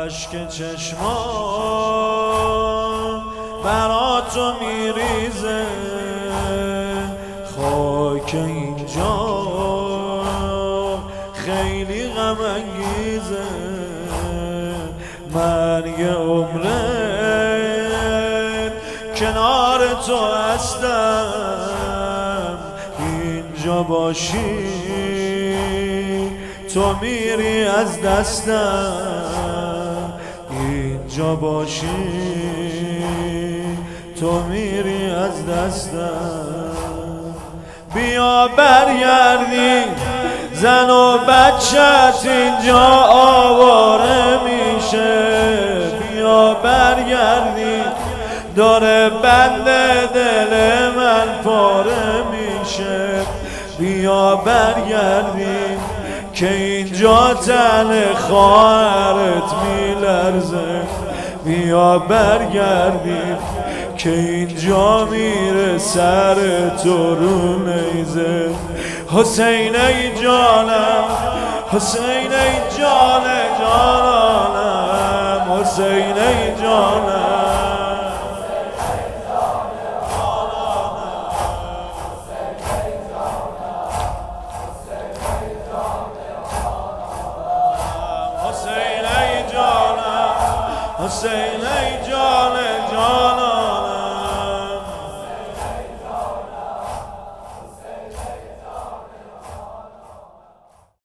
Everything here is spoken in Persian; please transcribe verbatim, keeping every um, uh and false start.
اشک چشمان برا تو میریزه، خاک اینجا خیلی غم انگیزه. من یه عمره کنار تو هستم، اینجا باشی تو میری از دستم، اینجا باشی تو میری از دستم. بیا برگردی زن و بچت اینجا آواره میشه، بیا برگردی داره بند دل من پاره میشه. بیا برگردی که اینجا تن خواهرت میلرزه، بیا برگردی که اینجا میره سر تو رو نیزه. حسین ای جانم، حسین ای جان جانم، حسین ای جانم، حسین ای جانم، حسین ای جان جانم.